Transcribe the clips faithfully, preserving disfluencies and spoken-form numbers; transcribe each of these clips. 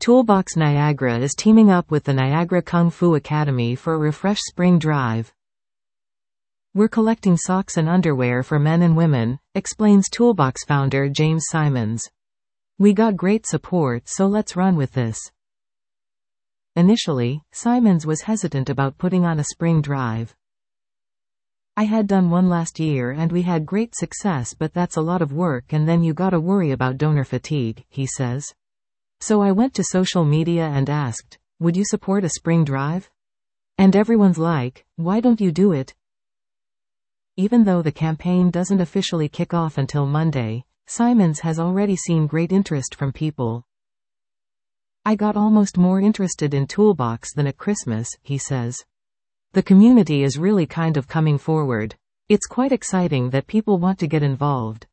Toolbox Niagara is teaming up with the Niagara Kung Fu Academy for a Refresh Spring Drive. We're collecting socks and underwear for men and women, explains Toolbox founder James Simons. We got great support, so let's run with this. Initially, Simons was hesitant about putting on a spring drive. I had done one last year and we had great success, but that's a lot of work and then you gotta worry about donor fatigue, he says. So I went to social media and asked, would you support a spring drive? And everyone's like, why don't you do it? Even though the campaign doesn't officially kick off until Monday, Simons has already seen great interest from people. I got almost more interested in Toolbox than at Christmas, he says. The community is really kind of coming forward. It's quite exciting that people want to get involved.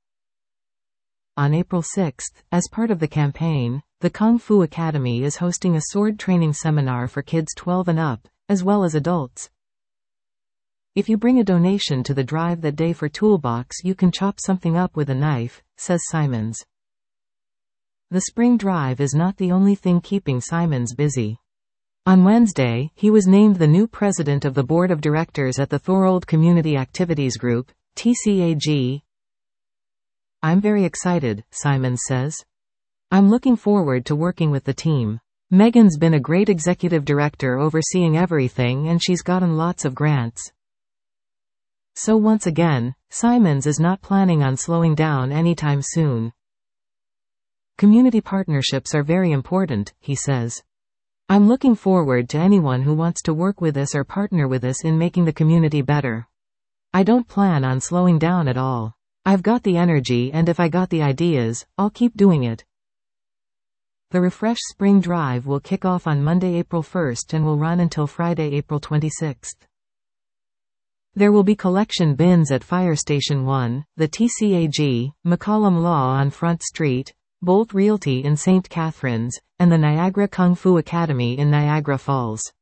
On April sixth, as part of the campaign, the Kung Fu Academy is hosting a sword training seminar for kids twelve and up, as well as adults. If you bring a donation to the drive that day for Toolbox, you can chop something up with a knife, says Simons. The spring drive is not the only thing keeping Simons busy. On Wednesday, he was named the new president of the board of directors at the Thorold Community Activities Group, T C A G. I'm very excited, Simons says. I'm looking forward to working with the team. Megan's been a great executive director overseeing everything and she's gotten lots of grants. So once again, Simons is not planning on slowing down anytime soon. Community partnerships are very important, he says. I'm looking forward to anyone who wants to work with us or partner with us in making the community better. I don't plan on slowing down at all. I've got the energy and if I got the ideas, I'll keep doing it. The Refresh Spring Drive will kick off on Monday, April first and will run until Friday, April twenty-sixth. There will be collection bins at Fire Station one, the T C A G, McCollum Law on Front Street, Bolt Realty in Saint Catharines, and the Niagara Kung Fu Academy in Niagara Falls.